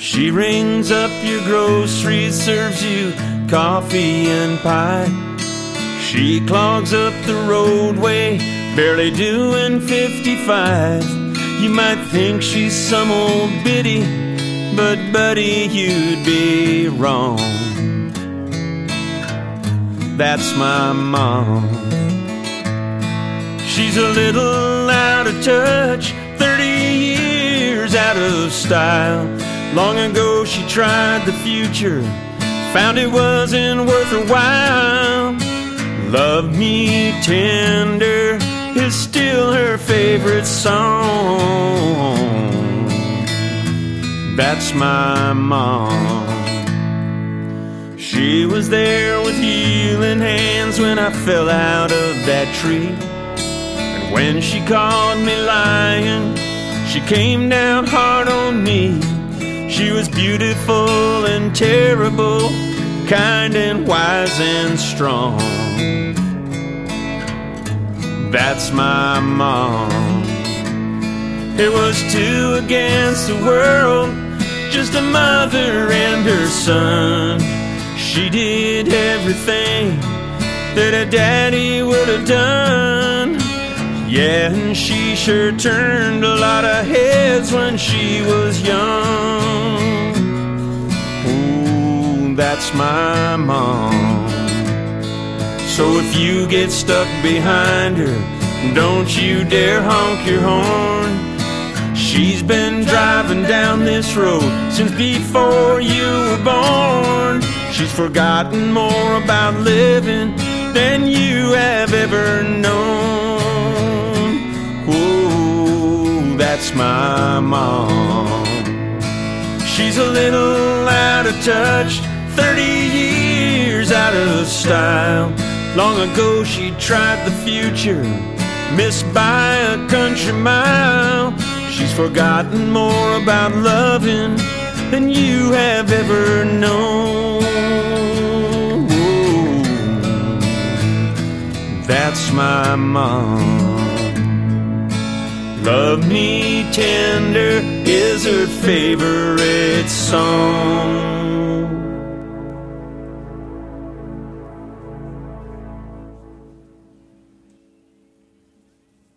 She rings up your groceries, serves you coffee and pie. She clogs up the roadway, barely doing 55. You might think she's some old biddy, but buddy, you'd be wrong. That's my mom. She's a little out of touch, 30 years out of style. Long ago she tried the future, found it wasn't worth her while. Love Me Tender is still her favorite song. That's my mom. She was there with healing hands when I fell out of that tree. And when she caught me lying, she came down hard on me. She was beautiful and terrible, kind and wise and strong. That's my mom. It was two against the world, just a mother and her son. She did everything that a daddy would have done. Yeah, and she sure turned a lot of heads when she was young. Ooh, that's my mom. So if you get stuck behind her, don't you dare honk your horn. She's been driving down this road since before you were born. She's forgotten more about living than you have ever known. Ooh, that's my mom. She's a little out of touch, 30 years out of style. Long ago she tried the future, missed by a country mile. She's forgotten more about loving than you have ever known. Ooh, that's my mom. Love Me Tender is her favorite song.